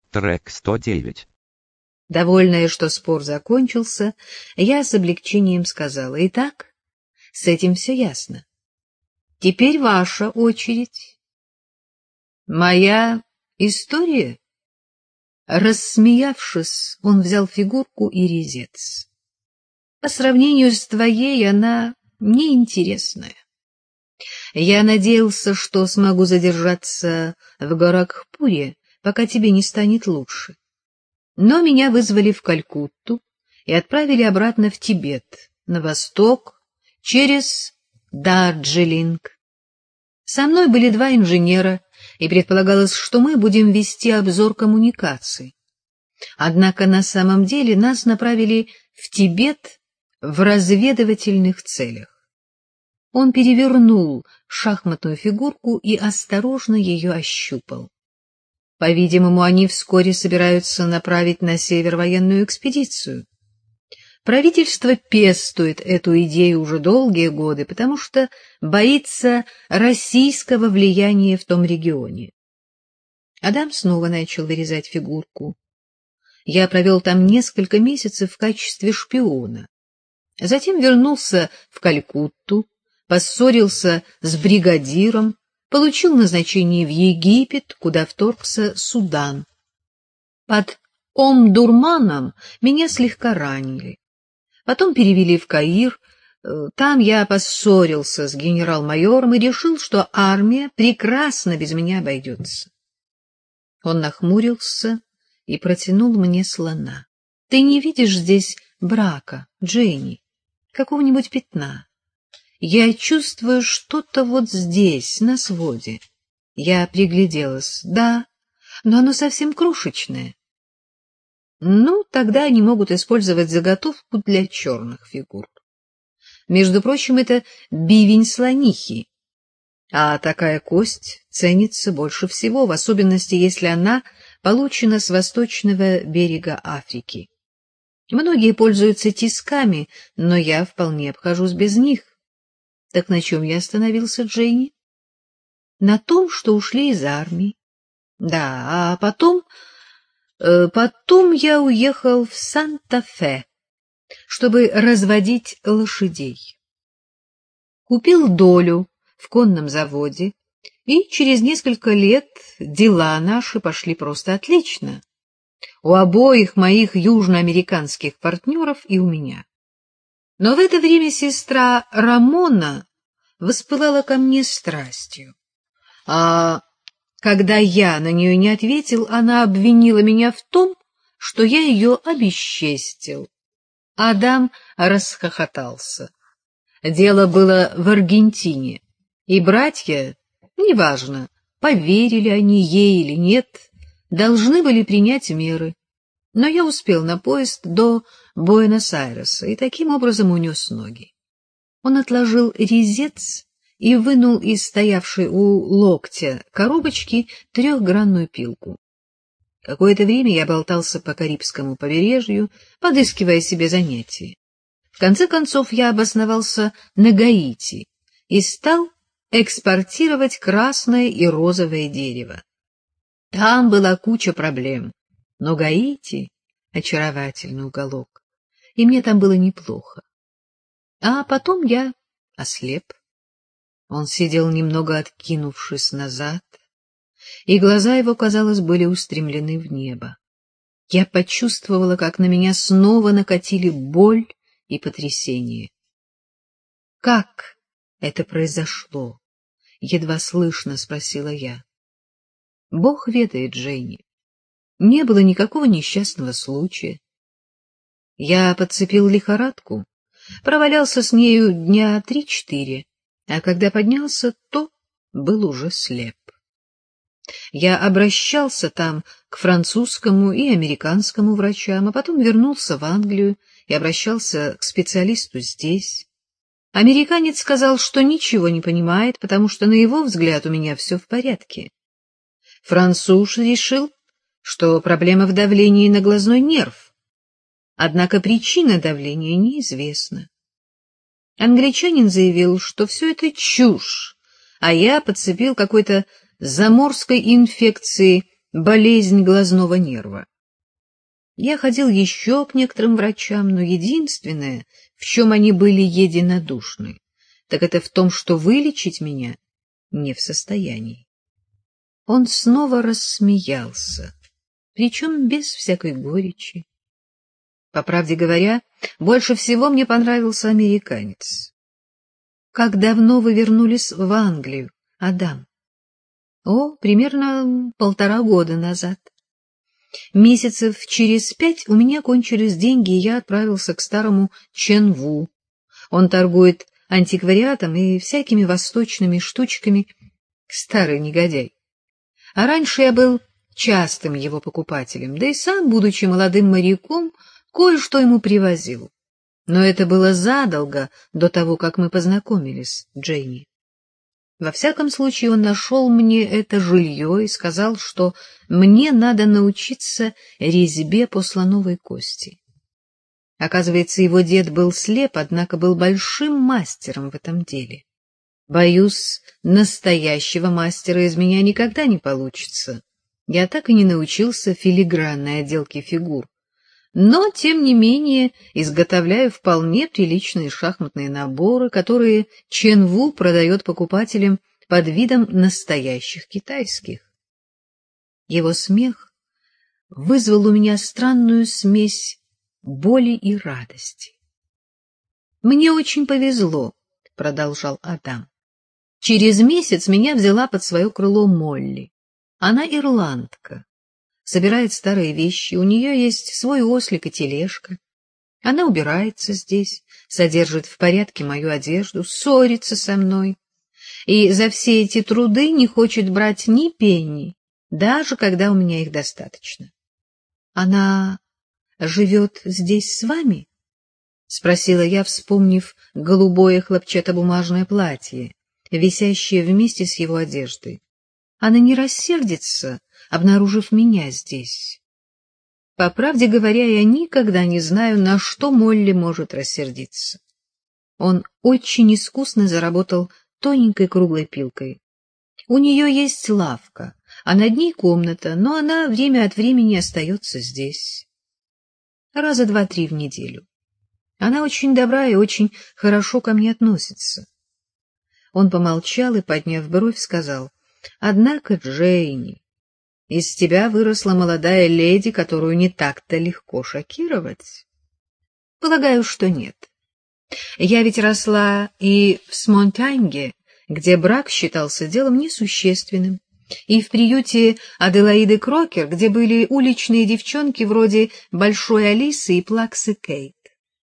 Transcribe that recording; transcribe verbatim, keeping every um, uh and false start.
Трек сто девять. Довольная, что спор закончился, я с облегчением сказала: «Итак, с этим все ясно. Теперь ваша очередь». «Моя история?» Рассмеявшись, он взял фигурку и резец. «По сравнению с твоей она неинтересная. Я надеялся, что смогу задержаться в Горакхпуре, пока тебе не станет лучше. Но меня вызвали в Калькутту и отправили обратно в Тибет, на восток, через Дарджилинг. Со мной были два инженера, и предполагалось, что мы будем вести обзор коммуникаций. Однако на самом деле нас направили в Тибет в разведывательных целях». Он перевернул шахматную фигурку и осторожно ее ощупал. По-видимому, они вскоре собираются направить на север военную экспедицию. Правительство пестует эту идею уже долгие годы, потому что боится российского влияния в том регионе. Адам снова начал вырезать фигурку. Я провел там несколько месяцев в качестве шпиона. Затем вернулся в Калькутту, поссорился с бригадиром, получил назначение в Египет, куда вторгся Судан. Под Омдурманом меня слегка ранили. Потом перевели в Каир. Там я поссорился с генерал-майором и решил, что армия прекрасно без меня обойдется. Он нахмурился и протянул мне слона. «Ты не видишь здесь брака, Дженни, какого-нибудь пятна? Я чувствую что-то вот здесь, на своде». Я пригляделась. «Да, но оно совсем крошечное». «Ну, тогда они могут использовать заготовку для черных фигур. Между прочим, это бивень слонихи, а такая кость ценится больше всего, в особенности, если она получена с восточного берега Африки. Многие пользуются тисками, но я вполне обхожусь без них». Так на чем я остановился, Дженни? На том, что ушли из армии. Да, а потом... Э, потом я уехал в Санта-Фе, чтобы разводить лошадей. Купил долю в конном заводе, и через несколько лет дела наши пошли просто отлично. У обоих моих южноамериканских партнеров и у меня. Но в это время сестра Рамона воспылала ко мне страстью. А когда я на нее не ответил, она обвинила меня в том, что я ее обесчестил. Адам расхохотался. Дело было в Аргентине, и братья, неважно, поверили они ей или нет, должны были принять меры. Но я успел на поезд до Буэнос-Айреса и таким образом унес ноги. Он отложил резец и вынул из стоявшей у локтя коробочки трехгранную пилку. Какое-то время я болтался по Карибскому побережью, подыскивая себе занятия. В конце концов я обосновался на Гаити и стал экспортировать красное и розовое дерево. Там была куча проблем. Но Гаити — очаровательный уголок, и мне там было неплохо. А потом я ослеп. Он сидел немного откинувшись назад, и глаза его, казалось, были устремлены в небо. Я почувствовала, как на меня снова накатили боль и потрясение. — Как это произошло? — едва слышно спросила я. — Бог ведает, Дженни. Не было никакого несчастного случая. Я подцепил лихорадку, провалялся с нею дня три-четыре, а когда поднялся, то был уже слеп. Я обращался там к французскому и американскому врачам, а потом вернулся в Англию и обращался к специалисту здесь. Американец сказал, что ничего не понимает, потому что, на его взгляд, у меня все в порядке. Француз решил, что проблема в давлении на глазной нерв, однако причина давления неизвестна. Англичанин заявил, что все это чушь, а я подцепил какой-то заморской инфекции болезнь глазного нерва. Я ходил еще к некоторым врачам, но единственное, в чем они были единодушны, так это в том, что вылечить меня не в состоянии. Он снова рассмеялся, причем без всякой горечи. По правде говоря, больше всего мне понравился американец. — Как давно вы вернулись в Англию, Адам? — О, примерно полтора года назад. Месяцев через пять у меня кончились деньги, и я отправился к старому Чен Ву. Он торгует антиквариатом и всякими восточными штучками. Старый негодяй. А раньше я был частым его покупателем, да и сам, будучи молодым моряком, кое-что ему привозил. Но это было задолго до того, как мы познакомились, Дженни. Во всяком случае, он нашел мне это жилье и сказал, что мне надо научиться резьбе по слоновой кости. Оказывается, его дед был слеп, однако был большим мастером в этом деле. Боюсь, настоящего мастера из меня никогда не получится. Я так и не научился филигранной отделке фигур. Но, тем не менее, изготовляю вполне приличные шахматные наборы, которые Чен Ву продает покупателям под видом настоящих китайских. Его смех вызвал у меня странную смесь боли и радости. «Мне очень повезло», — продолжал Адам. «Через месяц меня взяла под свое крыло Молли. Она ирландка. Собирает старые вещи, у нее есть свой ослик и тележка. Она убирается здесь, содержит в порядке мою одежду, ссорится со мной. И за все эти труды не хочет брать ни пенни, даже когда у меня их достаточно. Она живет здесь с вами? — спросила я, вспомнив голубое хлопчатобумажное платье, висящее вместе с его одеждой. Она не рассердится, обнаружив меня здесь. По правде говоря, я никогда не знаю, на что Молли может рассердиться. Он очень искусно заработал тоненькой круглой пилкой. У нее есть лавка, а над ней комната, но она время от времени остается здесь. Раза два-три в неделю. Она очень добра и очень хорошо ко мне относится. Он помолчал и, подняв бровь, сказал: — Однако, Джейни, из тебя выросла молодая леди, которую не так-то легко шокировать. Полагаю, что нет. Я ведь росла и в Смонтаньге, где брак считался делом несущественным, и в приюте Аделаиды Крокер, где были уличные девчонки вроде Большой Алисы и Плаксы Кей.